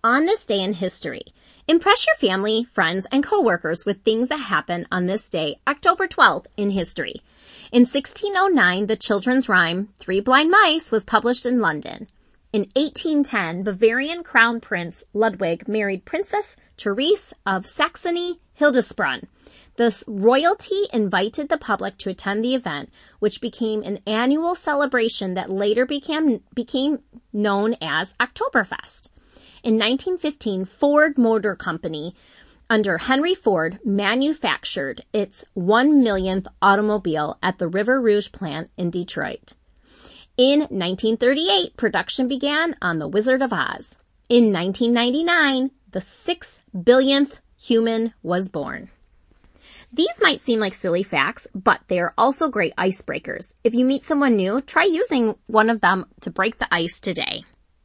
On this day in history, impress your family, friends, and coworkers with things that happened on this day, October 12th, in history. In 1609, the children's rhyme, Three Blind Mice, was published in London. In 1810, Bavarian Crown Prince Ludwig married Princess Therese of Saxony-Hildesbrunn. The royalty invited the public to attend the event, which became an annual celebration that later became known as Oktoberfest. In 1915, Ford Motor Company, under Henry Ford, manufactured its 1 millionth automobile at the River Rouge plant in Detroit. In 1938, production began on The Wizard of Oz. In 1999, the 6 billionth human was born. These might seem like silly facts, but they are also great icebreakers. If you meet someone new, try using one of them to break the ice today.